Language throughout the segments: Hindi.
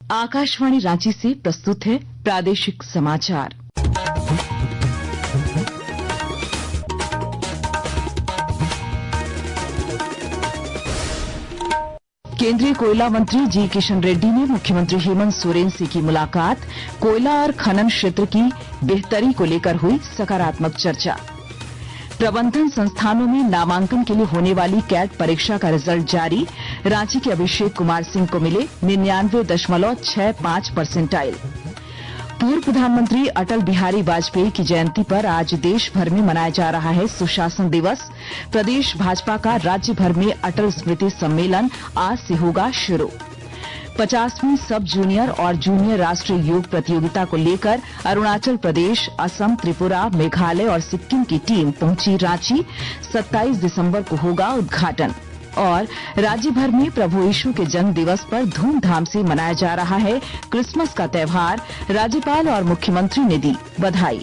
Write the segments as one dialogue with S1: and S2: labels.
S1: आकाशवाणी रांची से प्रस्तुत है प्रादेशिक समाचार। केंद्रीय कोयला मंत्री जी किशन रेड्डी ने मुख्यमंत्री हेमंत सोरेन से की मुलाकात। कोयला और खनन क्षेत्र की बेहतरी को लेकर हुई सकारात्मक चर्चा। प्रबंधन संस्थानों में नामांकन के लिए होने वाली कैट परीक्षा का रिजल्ट जारी। रांची के अभिषेक कुमार सिंह को मिले 99.65 परसेंटाइल। पूर्व प्रधानमंत्री अटल बिहारी वाजपेयी की जयंती पर आज देश भर में मनाया जा रहा है सुशासन दिवस। प्रदेश भाजपा का राज्य भर में अटल स्मृति सम्मेलन आज से होगा शुरू। 50वीं सब जूनियर और जूनियर राष्ट्रीय योग प्रतियोगिता को लेकर अरुणाचल प्रदेश, असम, त्रिपुरा, मेघालय और सिक्किम की टीम पहुंची रांची। 27 दिसंबर को होगा उद्घाटन। और राज्य भर में प्रभु यीशु के जन्म दिवस पर धूमधाम से मनाया जा रहा है क्रिसमस का त्यौहार। राज्यपाल और मुख्यमंत्री ने दी बधाई।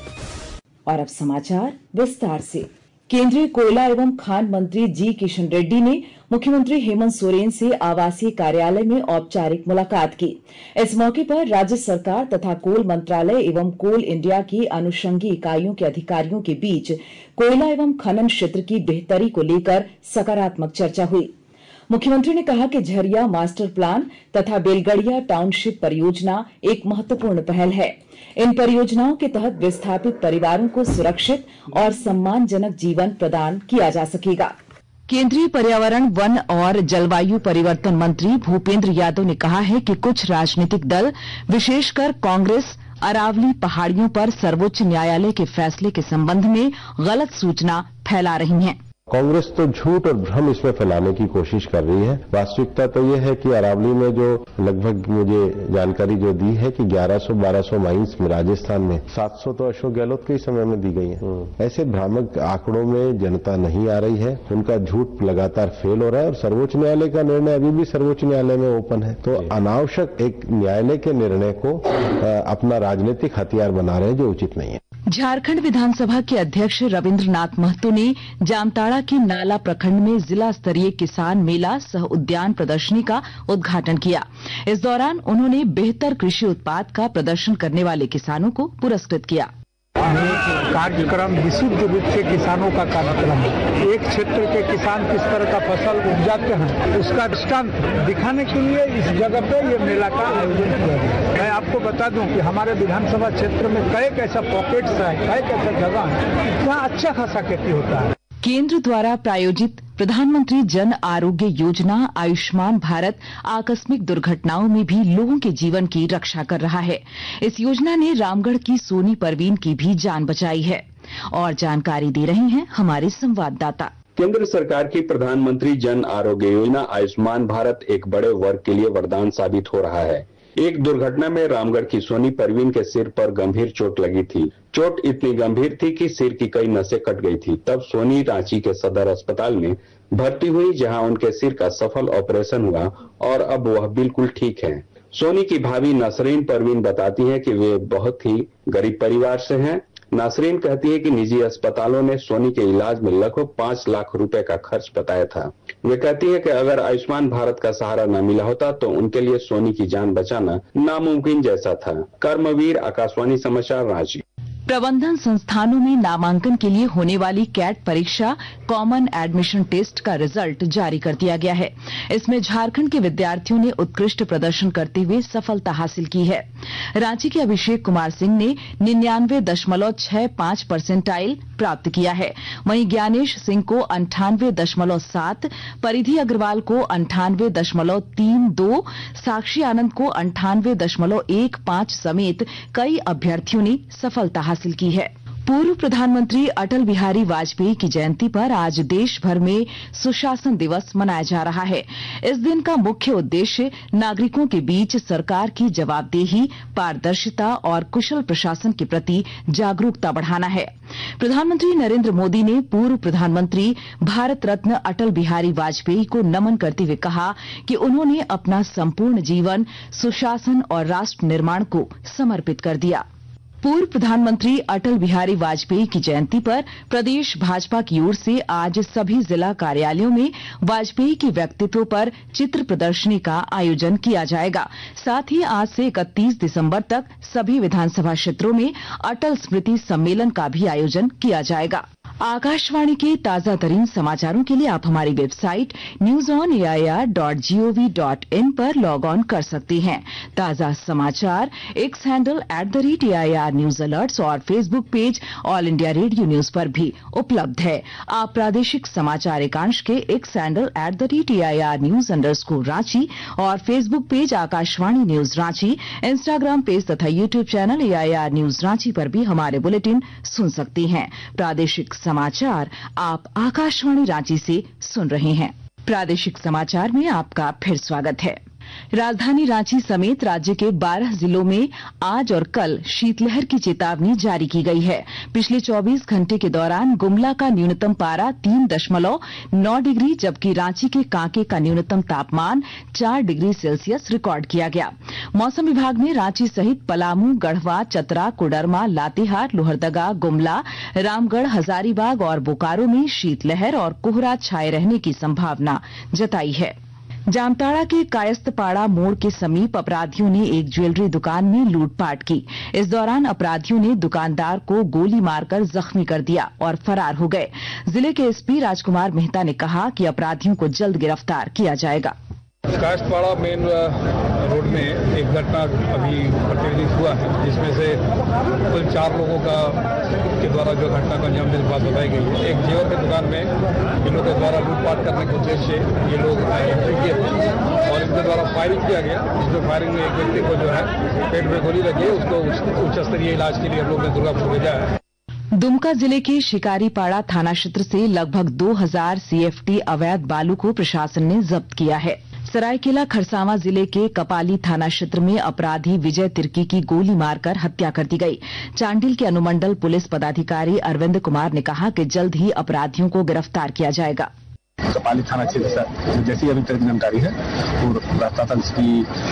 S1: और अब समाचार विस्तार से। केंद्रीय कोयला एवं खान मंत्री जी किशन रेड्डी ने मुख्यमंत्री हेमंत सोरेन से आवासीय कार्यालय में औपचारिक मुलाकात की। इस मौके पर राज्य सरकार तथा कोल मंत्रालय एवं कोल इंडिया की अनुषंगी इकाइयों के अधिकारियों के बीच कोयला एवं खनन क्षेत्र की बेहतरी को लेकर सकारात्मक चर्चा हुई। मुख्यमंत्री ने कहा कि झरिया मास्टर प्लान तथा बेलगड़िया टाउनशिप परियोजना एक महत्वपूर्ण पहल है। इन परियोजनाओं के तहत विस्थापित परिवारों को सुरक्षित और सम्मानजनक जीवन प्रदान किया जा सकेगा। केंद्रीय पर्यावरण, वन और जलवायु परिवर्तन मंत्री भूपेंद्र यादव ने कहा है कि कुछ राजनीतिक दल, विशेषकर कांग्रेस, अरावली पहाड़ियों पर सर्वोच्च न्यायालय के फैसले के संबंध में गलत सूचना फैला रही हैं।
S2: कांग्रेस तो झूठ और भ्रम इसमें फैलाने की कोशिश कर रही है। वास्तविकता तो ये है कि अरावली में जो लगभग मुझे जानकारी जो दी है कि 1100-1200 माइंस में राजस्थान में 700 तो अशोक गहलोत के ही समय में दी गई है। ऐसे भ्रामक आंकड़ों में जनता नहीं आ रही है। उनका झूठ लगातार फेल हो रहा है और सर्वोच्च न्यायालय का निर्णय अभी भी सर्वोच्च न्यायालय में ओपन है। तो अनावश्यक एक न्यायालय के निर्णय को अपना राजनीतिक हथियार बना रहे हैं, जो उचित नहीं है।
S1: झारखंड विधानसभा के अध्यक्ष रविन्द्रनाथ महतो ने जामताड़ा के नाला प्रखंड में जिला स्तरीय किसान मेला सह उद्यान प्रदर्शनी का उद्घाटन किया। इस दौरान उन्होंने बेहतर कृषि उत्पाद का प्रदर्शन करने वाले किसानों को पुरस्कृत किया।
S3: कार्यक्रम विशुद्ध रूप से किसानों का कार्यक्रम है। एक क्षेत्र के किसान किस तरह का फसल उपजाते हैं उसका दृष्टांत दिखाने के लिए इस जगह पे ये मेला का आयोजन किया गया। मैं आपको बता दूं कि हमारे विधानसभा क्षेत्र में कई ऐसा पॉकेट्स है, कई ऐसा जगह है जहाँ अच्छा खासा खेती होता है।
S1: केंद्र द्वारा प्रायोजित प्रधानमंत्री जन आरोग्य योजना आयुष्मान भारत आकस्मिक दुर्घटनाओं में भी लोगों के जीवन की रक्षा कर रहा है। इस योजना ने रामगढ़ की सोनी परवीन की भी जान बचाई है। और जानकारी दे रहे हैं हमारे संवाददाता।
S4: केंद्र सरकार की प्रधानमंत्री जन आरोग्य योजना आयुष्मान भारत एक बड़े वर्ग के लिए वरदान साबित हो रहा है। एक दुर्घटना में रामगढ़ की सोनी परवीन के सिर पर गंभीर चोट लगी थी। चोट इतनी गंभीर थी कि सिर की कई नसें कट गई थी। तब सोनी रांची के सदर अस्पताल में भर्ती हुई, जहां उनके सिर का सफल ऑपरेशन हुआ और अब वह बिल्कुल ठीक है। सोनी की भाभी नसरीन परवीन बताती हैं कि वे बहुत ही गरीब परिवार से हैं। नासरीन कहती है कि निजी अस्पतालों ने सोनी के इलाज में लगभग 5 लाख रुपए का खर्च बताया था। वे कहती है कि अगर आयुष्मान भारत का सहारा न मिला होता तो उनके लिए सोनी की जान बचाना नामुमकिन जैसा था। कर्मवीर, आकाशवाणी समाचार, रांची।
S1: प्रबंधन संस्थानों में नामांकन के लिए होने वाली कैट परीक्षा कॉमन एडमिशन टेस्ट का रिजल्ट जारी कर दिया गया है। इसमें झारखंड के विद्यार्थियों ने उत्कृष्ट प्रदर्शन करते हुए सफलता हासिल की है। रांची के अभिषेक कुमार सिंह ने 99.65 परसेंटाइल प्राप्त किया है। वहीं ज्ञानेश सिंह को 98.7, परिधि अग्रवाल को 98.32, साक्षी आनंद को 98.15 समेत कई अभ्यर्थियों ने सफलता हासिल की है। पूर्व प्रधानमंत्री अटल बिहारी वाजपेयी की जयंती पर आज देश भर में सुशासन दिवस मनाया जा रहा है। इस दिन का मुख्य उद्देश्य नागरिकों के बीच सरकार की जवाबदेही, पारदर्शिता और कुशल प्रशासन के प्रति जागरूकता बढ़ाना है। प्रधानमंत्री नरेंद्र मोदी ने पूर्व प्रधानमंत्री भारत रत्न अटल बिहारी वाजपेयी को नमन करते हुए कहा कि उन्होंने अपना संपूर्ण जीवन सुशासन और राष्ट्र निर्माण को समर्पित कर दिया। पूर्व प्रधानमंत्री अटल बिहारी वाजपेयी की जयंती पर प्रदेश भाजपा की ओर से आज सभी जिला कार्यालयों में वाजपेयी के व्यक्तित्व पर चित्र प्रदर्शनी का आयोजन किया जाएगा। साथ ही आज से 31 दिसंबर तक सभी विधानसभा क्षेत्रों में अटल स्मृति सम्मेलन का भी आयोजन किया जाएगा। आकाशवाणी के ताजा तरीन समाचारों के लिए आप हमारी वेबसाइट newsonair.gov.in पर लॉग ऑन कर सकते हैं। ताजा समाचार X handle @AIR news alerts और facebook page all India radio news पर भी उपलब्ध है। आप प्रादेशिक समाचार एकांश के X handle @AIR news _Ranchi और facebook page Akashvani news Ranchi, instagram page तथा youtube channel AIR news Ranchi पर भी हमारे बुलेटिन सुन सकते हैं। प्रादेशिक समाचार आप आकाशवाणी रांची से सुन रहे हैं। प्रादेशिक समाचार में आपका फिर स्वागत है। राजधानी रांची समेत राज्य के 12 जिलों में आज और कल शीतलहर की चेतावनी जारी की गई है। पिछले 24 घंटे के दौरान गुमला का न्यूनतम पारा 3.9 डिग्री जबकि रांची के कांके का न्यूनतम तापमान 4 डिग्री सेल्सियस रिकॉर्ड किया गया। मौसम विभाग ने रांची सहित पलामू, गढ़वा, चतरा, कोडरमा, लातेहार, लोहरदगा, गुमला, रामगढ़, हजारीबाग और बोकारो में शीतलहर और कोहरा छाये रहने की संभावना जताई है। जामताड़ा के कायस्थपाड़ा मोड़ के समीप अपराधियों ने एक ज्वेलरी दुकान में लूटपाट की। इस दौरान अपराधियों ने दुकानदार को गोली मारकर जख्मी कर दिया और फरार हो गए। जिले के एसपी राजकुमार मेहता ने कहा कि अपराधियों को जल्द गिरफ्तार किया जाएगा।
S5: कायस्थपाड़ा मेन रोड में एक घटना अभी प्रतिनिधित हुआ है, जिसमें से कुल 4 लोगों के द्वारा जो घटना को अंजाम देने की बात बताई गई है। एक जेवर की दुकान में इन लोगों के द्वारा लूटपाट करने के उद्देश्य से ये लोग एंट्री किए थे और इनके द्वारा फायरिंग किया गया, जिसमें फायरिंग में एक व्यक्ति को जो है पेट में गोली लगी है, उसको उच्च स्तरीय इलाज के लिए हम लोग ने दुर्गापुर भेजा है।
S1: दुमका जिले के शिकारीपाड़ा थाना क्षेत्र से लगभग 2000 CFT अवैध बालू को प्रशासन ने जब्त किया है। सरायकेला खरसावां जिले के कपाली थाना क्षेत्र में अपराधी विजय तिर्की की गोली मारकर हत्या कर दी गई। चांडिल के अनुमंडल पुलिस पदाधिकारी अरविंद कुमार ने कहा कि जल्द ही अपराधियों को गिरफ्तार किया जाएगा।
S6: कपाली थाना क्षेत्र से जैसी अभी तक जानकारी है, रास्ता की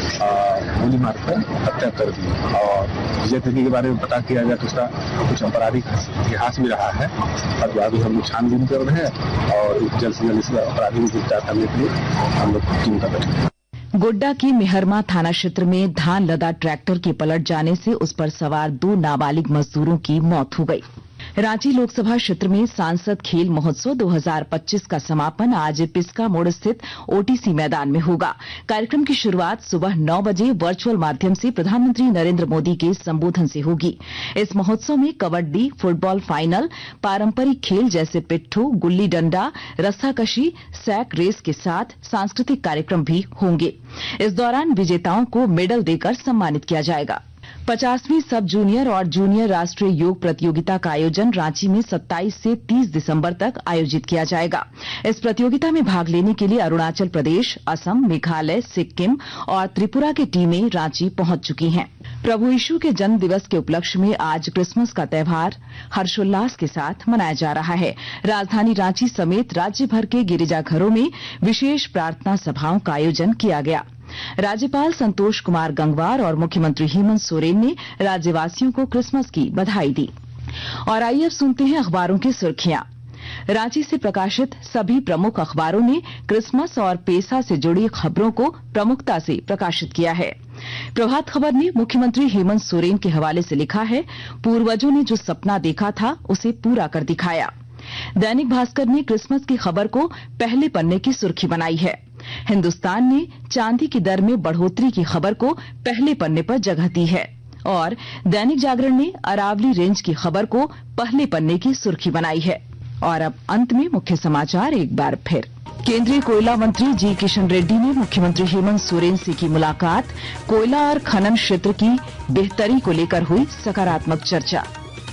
S6: गोली मारकर हत्या कर दी और विजय तिर्की के बारे में पता किया गया तो उसका कुछ आपराधिक इतिहास भी रहा है और अभी हम लोग छानबीन कर रहे हैं और जल्द से जल्द इस अपराधी को गिरफ्तार करने के लिए हम लोग टीम कर रहे हैं।
S1: गोड्डा के मेहरमा थाना क्षेत्र में धान लदा ट्रैक्टर के पलट जाने से उस पर सवार 2 नाबालिग मजदूरों की मौत हो गई। रांची लोकसभा क्षेत्र में सांसद खेल महोत्सव 2025 का समापन आज पिस्का मोड़ स्थित OTC मैदान में होगा। कार्यक्रम की शुरुआत सुबह 9 बजे वर्चुअल माध्यम से प्रधानमंत्री नरेंद्र मोदी के संबोधन से होगी। इस महोत्सव में कबड्डी, फुटबॉल फाइनल, पारंपरिक खेल जैसे पिट्ठू, गुल्ली डंडा, रस्साकशी, सैक रेस के साथ सांस्कृतिक कार्यक्रम भी होंगे। इस दौरान विजेताओं को मेडल देकर सम्मानित किया जाएगा। 50वीं सब जूनियर और जूनियर राष्ट्रीय योग प्रतियोगिता का आयोजन रांची में 27 से 30 दिसंबर तक आयोजित किया जाएगा। इस प्रतियोगिता में भाग लेने के लिए अरुणाचल प्रदेश, असम, मेघालय, सिक्किम और त्रिपुरा की टीमें रांची पहुंच चुकी हैं। प्रभु यीशु के जन्म दिवस के उपलक्ष्य में आज क्रिसमस का त्यौहार हर्षोल्लास के साथ मनाया जा रहा है। राजधानी रांची समेत राज्य भर के गिरिजाघरों में विशेष प्रार्थना सभाओं का आयोजन किया गया। राज्यपाल संतोष कुमार गंगवार और मुख्यमंत्री हेमंत सोरेन ने राज्यवासियों को क्रिसमस की बधाई दी। और आइए अब सुनते हैं अखबारों की सुर्खियां। रांची से प्रकाशित सभी प्रमुख अखबारों ने क्रिसमस और पेसा से जुड़ी खबरों को प्रमुखता से प्रकाशित किया है। प्रभात खबर ने मुख्यमंत्री हेमंत सोरेन के हवाले से लिखा है, पूर्वजों ने जो सपना देखा था उसे पूरा कर दिखाया। दैनिक भास्कर ने क्रिसमस की खबर को पहले पन्ने की सुर्खी बनाई है। हिंदुस्तान ने चांदी की दर में बढ़ोतरी की खबर को पहले पन्ने पर जगह दी है और दैनिक जागरण ने अरावली रेंज की खबर को पहले पन्ने की सुर्खी बनाई है। और अब अंत में मुख्य समाचार एक बार फिर। केंद्रीय कोयला मंत्री जी किशन रेड्डी ने मुख्यमंत्री हेमंत सोरेन से की मुलाकात। कोयला और खनन क्षेत्र की बेहतरी को लेकर हुई सकारात्मक चर्चा।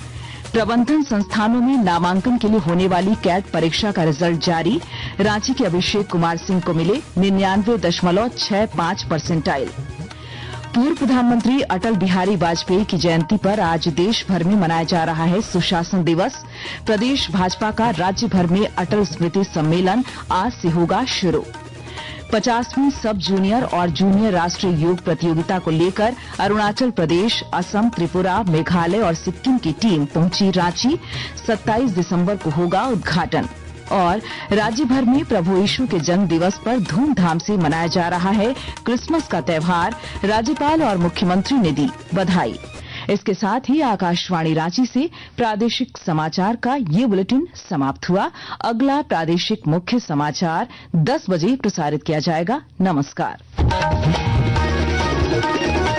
S1: प्रबंधन संस्थानों में नामांकन के लिए होने वाली कैट परीक्षा का रिजल्ट जारी। रांची के अभिषेक कुमार सिंह को मिले 99.65 परसेंटाइल। पूर्व प्रधानमंत्री अटल बिहारी वाजपेयी की जयंती पर आज देश भर में मनाया जा रहा है सुशासन दिवस। प्रदेश भाजपा का राज्य भर में अटल स्मृति सम्मेलन आज से होगा शुरू। 50वीं सब जूनियर और जूनियर राष्ट्रीय योग प्रतियोगिता को लेकर अरुणाचल प्रदेश, असम, त्रिपुरा, मेघालय और सिक्किम की टीम पहुंची रांची। 27 दिसंबर को होगा उद्घाटन। और राज्य भर में प्रभु यीशु के जन्म दिवस पर धूमधाम से मनाया जा रहा है क्रिसमस का त्यौहार। राज्यपाल और मुख्यमंत्री ने दी बधाई। इसके साथ ही आकाशवाणी रांची से प्रादेशिक समाचार का ये बुलेटिन समाप्त हुआ। अगला प्रादेशिक मुख्य समाचार 10 बजे प्रसारित किया जाएगा। नमस्कार।